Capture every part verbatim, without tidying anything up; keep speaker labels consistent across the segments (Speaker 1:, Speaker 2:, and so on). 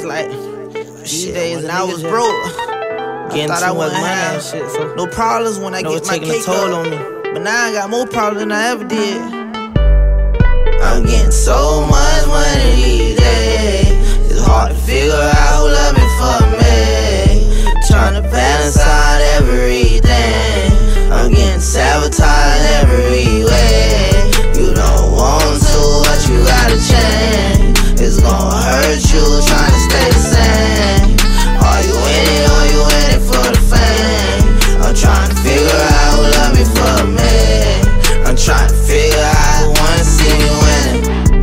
Speaker 1: like these
Speaker 2: Shit,
Speaker 1: days,
Speaker 2: when
Speaker 1: and I was
Speaker 2: niggas just
Speaker 1: broke. I
Speaker 2: getting
Speaker 1: thought
Speaker 2: too
Speaker 1: I
Speaker 2: much
Speaker 1: wouldn't
Speaker 2: money
Speaker 1: have
Speaker 2: and shit, so
Speaker 1: no problems when I
Speaker 2: know
Speaker 1: get
Speaker 2: it's
Speaker 1: my
Speaker 2: taking a
Speaker 1: cake
Speaker 2: toll
Speaker 1: up.
Speaker 2: on me.
Speaker 1: But now I got more problems than I ever did.
Speaker 3: I'm getting so much money these days. It's hard to figure out who love me for me. Tryna balance out everything. I'm getting sabotaged every way. You don't want to, but you gotta change. It's gonna hurt you trying to stay the same. Are you in it or you in it for the fame? I'm trying to figure out who love me for me. I'm trying to figure out who wanna see me winning.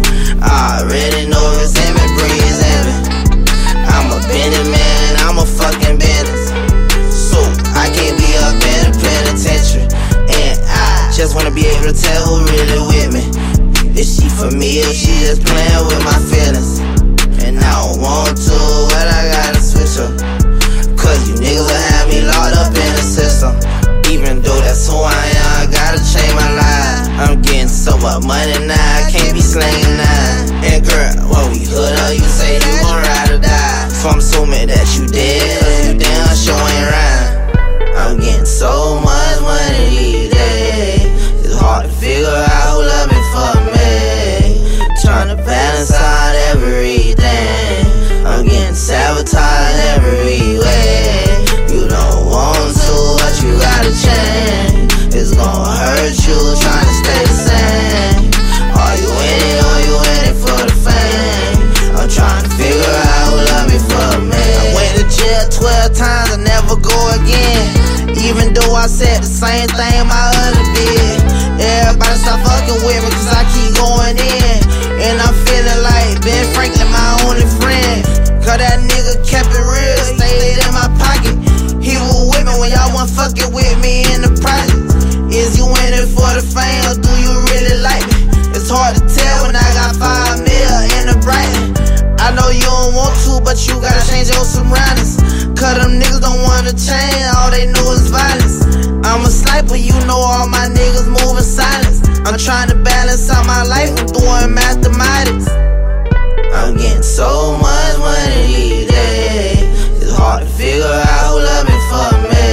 Speaker 3: I already know resentment breeds resentment. I'm a bending man, I'm a fucking business. So I can't be up in the penitentiary. And I just wanna be able to tell who really with me. Is she for me or she just playing with my feelings? And I don't want to, but I gotta switch up. Cause you niggas will have me locked up in the system. Even though that's who I am, I gotta change my life. I'm getting so much money now, I can't be slanging nine. And girl, when we hood up, you say you gon' ride or die. So I'm assuming that you dead, cause you damn sure ain't rhyme. I'm getting so much money these days. It's hard to figure out who love me for me. Tryna balance out everything. I'm getting sabotaged every way. You don't want to, but you gotta change. It's gonna hurt you trying to stay the same. Are you in it or you in it for the fame? I'm trying to figure out who love me for me.
Speaker 1: I went to jail twelve times, I never go again. Even though I said the same thing my other did. Everybody stop fucking with me cause I keep going in. And I'm feeling like Ben Franklin my only friend. Cause that nigga kept it real, stayed in my pocket. He was with me when y'all wasn't fucking with me in the project. Is you in it for the fame or do you really like me? It's hard to tell when I got five mil in the Brighton. I know you don't want to, but you gotta change your surroundings. Cause them niggas don't wanna change, all they know is violence. I'm a sniper, you know all my niggas move in silence. I'm trying to balance out my life, I'm doing mathematics.
Speaker 3: I'm getting so much money these days. It's hard to figure out who love me for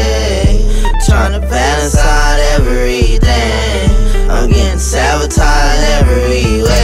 Speaker 3: me. Tryna balance out everything. I'm getting sabotaged every way.